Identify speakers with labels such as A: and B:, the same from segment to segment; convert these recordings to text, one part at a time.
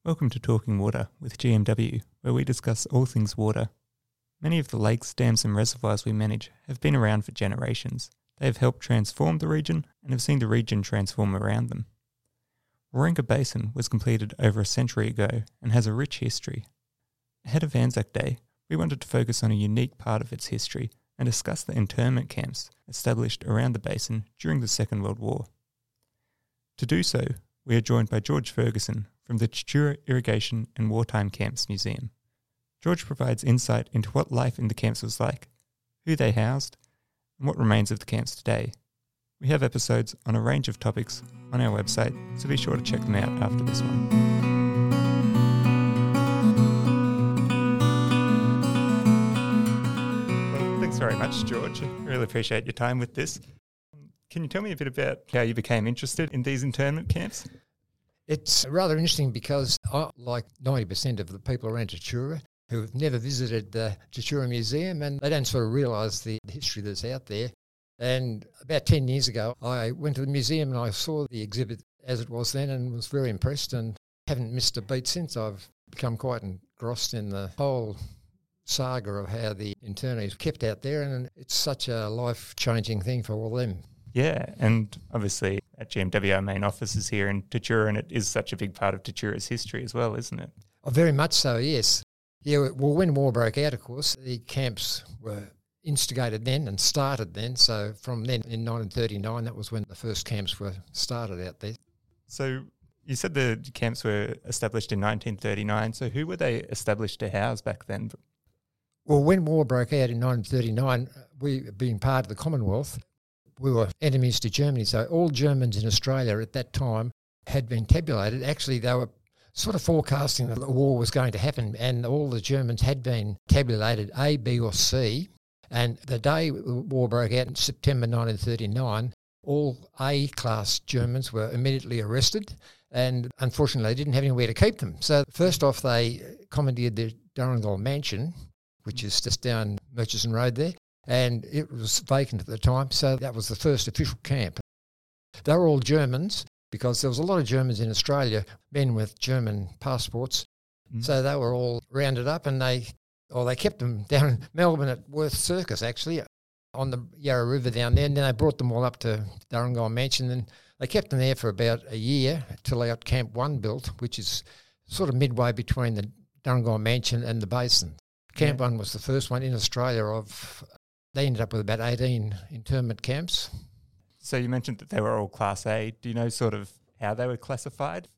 A: Welcome to Talking Water with GMW, where we discuss all things water. Many of the lakes, dams and reservoirs we manage have been around for generations. They have helped transform the region and have seen the region transform around them. Warringah Basin was completed over a century ago and has a rich history. Ahead of Anzac Day, we wanted to focus on a unique part of its history and discuss the internment camps established around the basin during the Second World War. To do so, we are joined by George Ferguson from the Tatura Irrigation and Wartime Camps Museum. George provides insight into what life in the camps was like, who they housed, and what remains of the camps today. We have episodes on a range of topics on our website, so be sure to check them out after this one. Well, thanks very much, George. I really appreciate your time with this. Can you tell me a bit about how you became interested in these internment camps?
B: It's rather interesting because like 90% of the people around Tatura who have never visited the Tatura Museum, and they don't sort of realise the history that's out there. And about 10 years ago, I went to the museum and I saw the exhibit as it was then and was very impressed and haven't missed a beat since. I've become quite engrossed in the whole saga of how the internees kept out there, and it's such a life-changing thing for all them.
A: Yeah, and obviously at GMW our main office is here in Tatura, and it is such a big part of Tatura's history as well, isn't it?
B: Oh, very much so, yes. Yeah, well, when war broke out, of course, the camps were instigated then and started then. So from then in 1939, that was when the first camps were started out there.
A: So you said the camps were established in 1939. So who were they established to house back then?
B: Well, when war broke out in 1939, we, being part of the Commonwealth, we were enemies to Germany. So all Germans in Australia at that time had been tabulated. Actually, they were sort of forecasting that the war was going to happen, and all the Germans had been tabulated A, B or C. And the day the war broke out in September 1939, all A-class Germans were immediately arrested, and unfortunately they didn't have anywhere to keep them. So first off, they commandeered the Durrangall Mansion, which is just down Murchison Road there, and it was vacant at the time, so that was the first official camp. They were all Germans, because there was a lot of Germans in Australia, men with German passports, so they were all rounded up, and they kept them down in Melbourne at Worth Circus, actually, on the Yarra River down there, and then they brought them all up to Durrangall Mansion, and they kept them there for about a year till they got Camp 1 built, which is sort of midway between the Durrangall Mansion and the basin. Camp 1 was the first one in Australia they ended up with about 18 internment camps.
A: So you mentioned that they were all Class A. Do you know sort of how they were classified?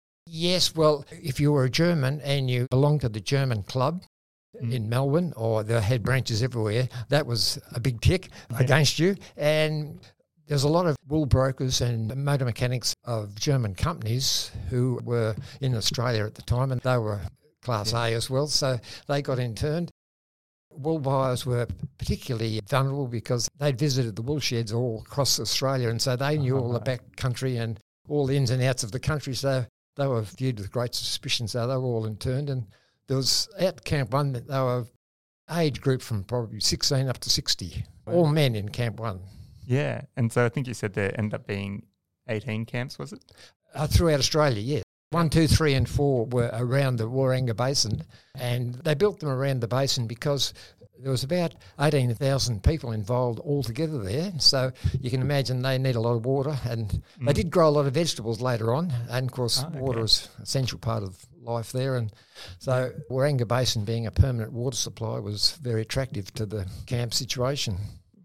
B: Yes, well, if you were a German and you belonged to the German club in Melbourne, or they had branches everywhere, that was a big tick against you. And there's a lot of wool brokers and motor mechanics of German companies who were in Australia at the time, and they were Class A as well, so they got interned. Wool buyers were particularly vulnerable because they'd visited the wool sheds all across Australia, and so they knew all the back country and all the ins and outs of the country, so they were viewed with great suspicion, so they were all interned. And there was, at Camp 1, they were age group from probably 16 up to 60, all men in Camp 1.
A: Yeah, and so I think you said there ended up being 18 camps, was it?
B: Throughout Australia, yeah. 1, 2, 3 and 4 were around the Warringah Basin, and they built them around the basin because there was about 18,000 people involved altogether there. So you can imagine they need a lot of water, and they did grow a lot of vegetables later on, and of course water is an essential part of life there. And so Warringah Basin being a permanent water supply was very attractive to the camp situation.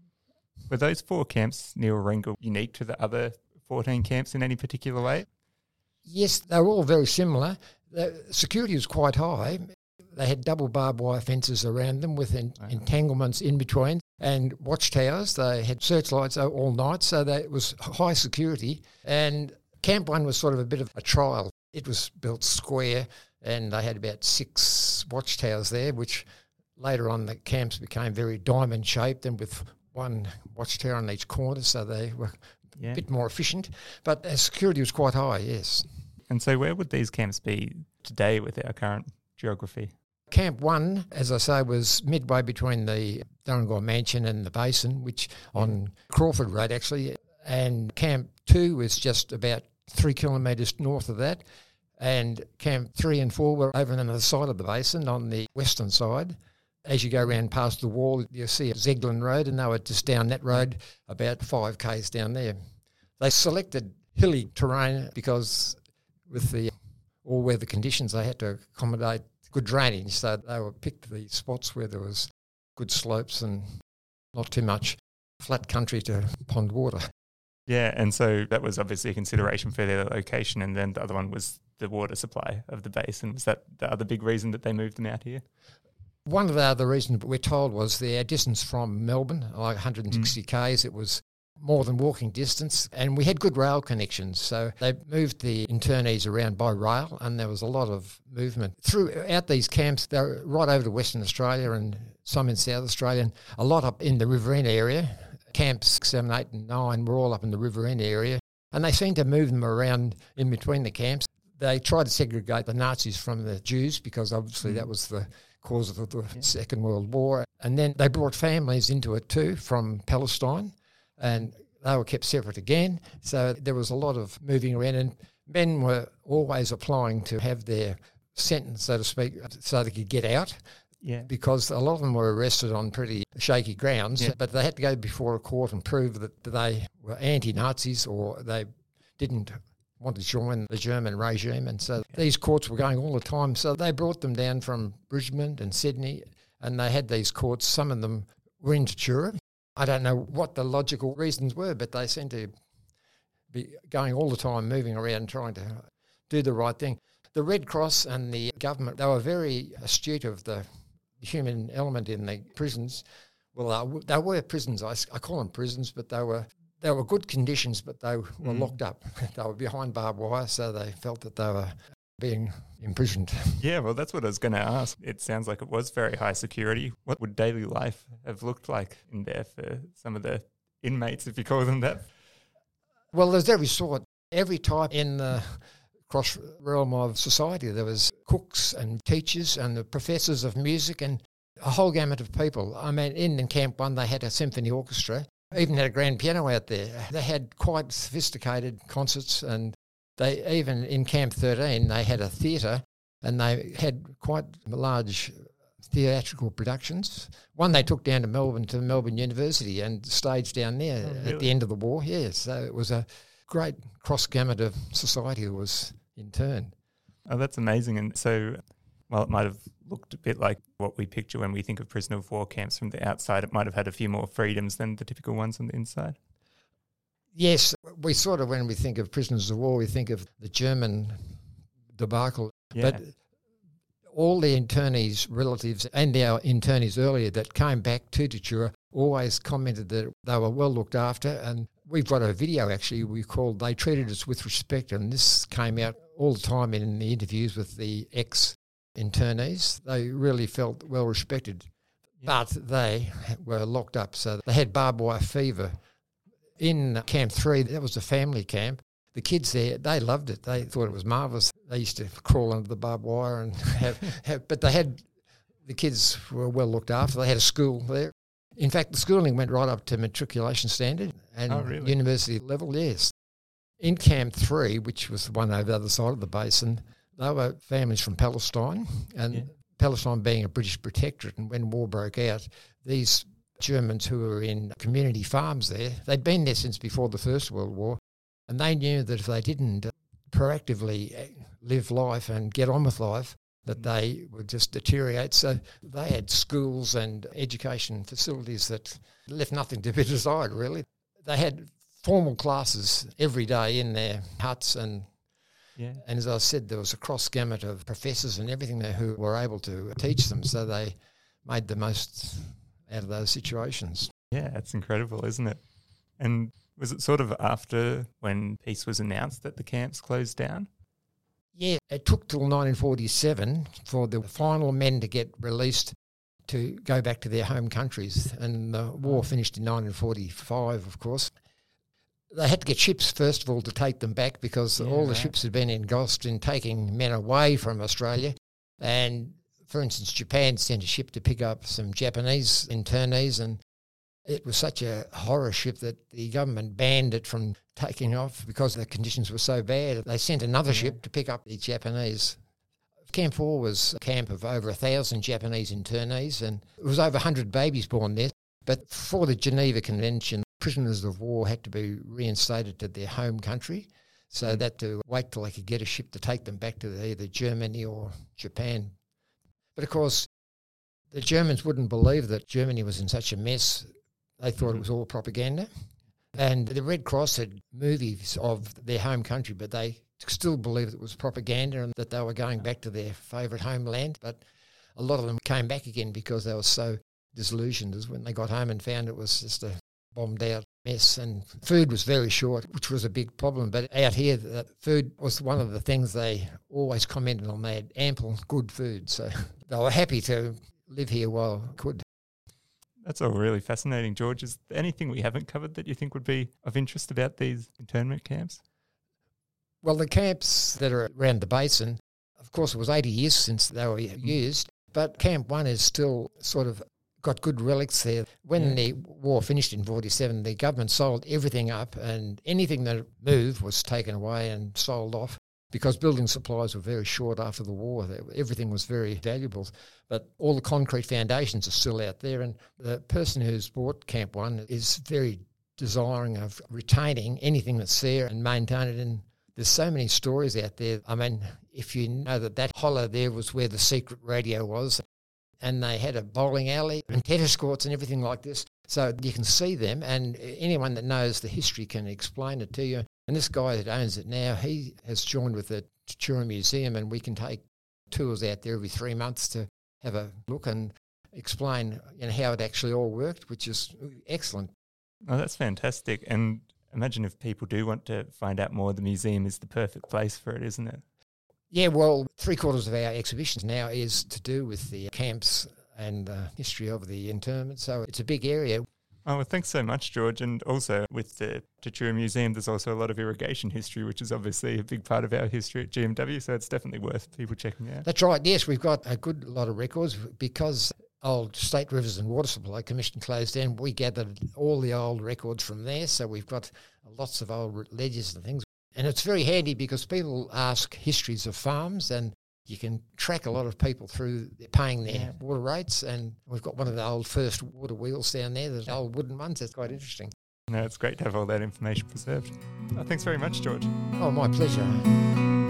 A: Were those 4 camps near Warringah unique to the other 14 camps in any particular way?
B: Yes, they were all very similar. The security was quite high. They had double barbed wire fences around them with entanglements in between, and watchtowers. They had searchlights all night, so it was high security. And Camp 1 was sort of a bit of a trial. It was built square, and they had about 6 watchtowers there, which later on the camps became very diamond-shaped and with one watchtower on each corner, so they were a bit more efficient. But security was quite high, yes.
A: And so where would these camps be today with our current geography?
B: Camp 1, as I say, was midway between the Durrangall Mansion and the basin, which on Crawford Road actually, and Camp 2 was just about 3 kilometres north of that. And Camp 3 and 4 were over on the side of the basin on the western side. As you go around past the wall, you see a Zeglin Road, and they were just down that road about 5 k's down there. They selected hilly terrain because with the all-weather conditions, they had to accommodate good drainage. So they were picked the spots where there was good slopes and not too much flat country to pond water.
A: Yeah, and so that was obviously a consideration for their location, and then the other one was the water supply of the basin. Was that the other big reason that they moved them out here?
B: One of the other reasons we're told was their distance from Melbourne, like 160 k's. It was more than walking distance, and we had good rail connections. So they moved the internees around by rail, and there was a lot of movement. Throughout these camps, they're right over to Western Australia and some in South Australia, and a lot up in the Riverina area. Camps 7, 8 and 9 were all up in the Riverina area, and they seemed to move them around in between the camps. They tried to segregate the Nazis from the Jews because obviously that was the cause of the Second World War. And then they brought families into it too from Palestine, and they were kept separate again. So there was a lot of moving around, and men were always applying to have their sentence, so to speak, so they could get out.
A: Yeah.
B: Because a lot of them were arrested on pretty shaky grounds, but they had to go before a court and prove that they were anti-Nazis or they didn't want to join the German regime. And so these courts were going all the time. So they brought them down from Brisbane and Sydney, and they had these courts. Some of them were in Tatura. I don't know what the logical reasons were, but they seemed to be going all the time, moving around, trying to do the right thing. The Red Cross and the government, they were very astute of the human element in the prisons. Well, they were prisons. I call them prisons, but they were good conditions, but they were locked up. They were behind barbed wire, so they felt that they were being imprisoned.
A: Yeah, well, that's what I was going to ask. It sounds like it was very high security. What would daily life have looked like in there for some of the inmates, if you call them that?
B: Well, there's every sort, every type in the cross realm of society. There was cooks and teachers and the professors of music and a whole gamut of people. I mean, in Camp 1, they had a symphony orchestra, even had a grand piano out there. They had quite sophisticated concerts, and they even in Camp 13, they had a theatre, and they had quite large theatrical productions. One they took down to Melbourne University and staged down there at the end of the war. Yeah, so it was a great cross gamut of society that was in turn.
A: Oh, that's amazing. And so, well, it might have looked a bit like what we picture when we think of prisoner of war camps from the outside. It might have had a few more freedoms than the typical ones on the inside.
B: Yes, we sort of, when we think of prisoners of war, we think of the German debacle.
A: Yeah.
B: But all the internees' relatives and our internees earlier that came back to Tatura always commented that they were well looked after. And we've got a video actually we called They Treated Us With Respect, and this came out all the time in the interviews with the ex-internees. They really felt well respected, but they were locked up, so they had barbed wire fever. In Camp 3, that was a family camp. The kids there, they loved it. They thought it was marvellous. They used to crawl under the barbed wire and but the kids were well looked after. They had a school there. In fact, the schooling went right up to matriculation standard and university level, yes. In Camp 3, which was the one over the other side of the basin, they were families from Palestine, and Palestine being a British protectorate, and when war broke out, these Germans who were in community farms there, they'd been there since before the First World War, and they knew that if they didn't proactively live life and get on with life, that they would just deteriorate. So they had schools and education facilities that left nothing to be desired, really. They had formal classes every day in their huts, and as I said, there was a cross gamut of professors and everything there who were able to teach them, so they made the most out of those situations.
A: Yeah, it's incredible, isn't it? And was it sort of after when peace was announced that the camps closed down?
B: Yeah, it took till 1947 for the final men to get released to go back to their home countries, and the war finished in 1945, of course. They had to get ships, first of all, to take them back because all the ships had been engrossed in taking men away from Australia. And, for instance, Japan sent a ship to pick up some Japanese internees, and It was such a horror ship that the government banned it from taking off because the conditions were so bad. They sent another ship to pick up the Japanese. Camp 4 was a camp of over 1,000 Japanese internees, and it was over 100 babies born there. But for the Geneva Convention, prisoners of war had to be reinstated to their home country, so that to wait till they could get a ship to take them back to either Germany or Japan. But of course, the Germans wouldn't believe that Germany was in such a mess. They thought it was all propaganda. And the Red Cross had movies of their home country, but they still believed it was propaganda and that they were going back to their favourite homeland. But a lot of them came back again because they were so disillusioned as when they got home and found it was just a bombed out mess. And food was very short, which was a big problem. But out here, that food was one of the things they always commented on. They had ample, good food. So they were happy to live here while could.
A: That's all really fascinating, George. Is there anything we haven't covered that you think would be of interest about these internment camps?
B: Well, the camps that are around the basin, of course, it was 80 years since they were used, but Camp 1 is still sort of got good relics there. When the war finished in 47, the government sold everything up and anything that moved was taken away and sold off because building supplies were very short after the war. Everything was very valuable, but all the concrete foundations are still out there, and the person who's bought Camp 1 is very desiring of retaining anything that's there and maintain it. And there's so many stories out there. I mean, if you know that hollow there was where the secret radio was, and they had a bowling alley and tennis courts and everything like this. So you can see them, and anyone that knows the history can explain it to you. And this guy that owns it now, he has joined with the Tatura Museum, and we can take tours out there every 3 months to have a look and explain how it actually all worked, which is excellent.
A: Oh, that's fantastic. And imagine if people do want to find out more, the museum is the perfect place for it, isn't it?
B: Yeah, well, 3/4 of our exhibitions now is to do with the camps and the history of the internment. So it's a big area.
A: Oh, well, thanks so much, George. And also with the Tatura Museum, there's also a lot of irrigation history, which is obviously a big part of our history at GMW. So it's definitely worth people checking out.
B: That's right. Yes, we've got a good lot of records because old State Rivers and Water Supply Commission closed down. We gathered all the old records from there. So we've got lots of old ledgers and things. And it's very handy because people ask histories of farms, and you can track a lot of people through paying their water rates. And we've got one of the old first water wheels down there, the old wooden ones. That's quite interesting.
A: No, it's great to have all that information preserved. Thanks very much, George.
B: Oh, my pleasure.